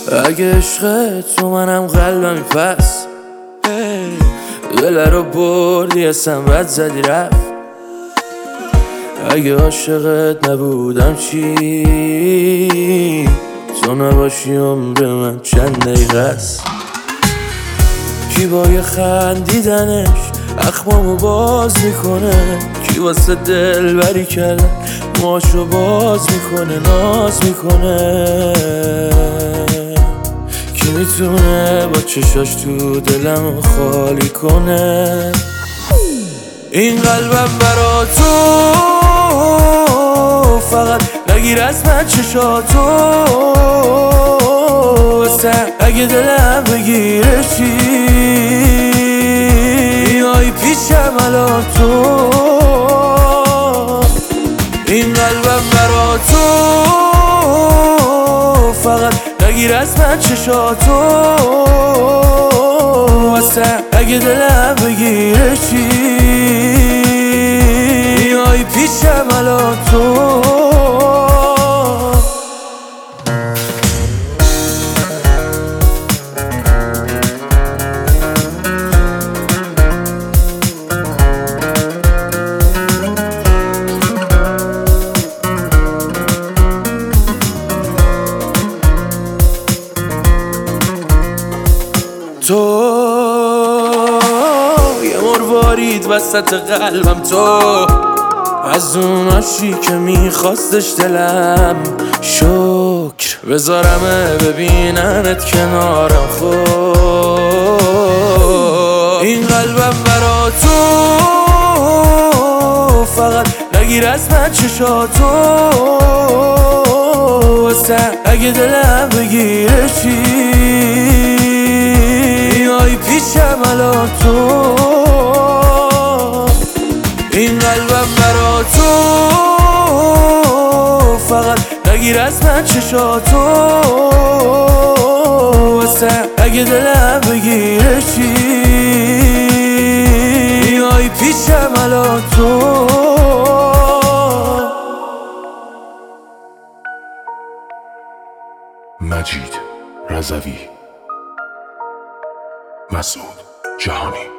اگه عشق تو منم قلبمی پس دل رو بردی اصلا بد زدی رفت. اگه عاشقت نبودم چی؟ تو نباشی عمر من چند دقیقه است. کی با یه خندیدنش اخمامو باز میکنه، کی واسه دل بری کردن ماشو باز میکنه ناز میکنه. کی میتونه با چشاش تو دلم خالی کنه؟ این قلبم برا تو فقط نگیر از من چشاتو، اگه دلم بگیره چی؟ میای پیشم الان تو. این قلبم برا تو فقط نگیر از من چشاتو، اگه دلم بگیره چی؟ میای پیشم الان تو. تو یه مروارید وسط قلبم، تو از اوناشی که میخواستش دلم. شکر بذارمه ببیننت کنارم خود. این قلبم برا تو فقط نگیر از من چشاتو، اگه دلم بگیره چی؟ میای پیشم الان تو. این قلبم برا تو فقط نگیر از من چشاتو، اگه دلم بگیره چی؟ میای پیشم الان تو. مجید رضوی، مسعود جهانی.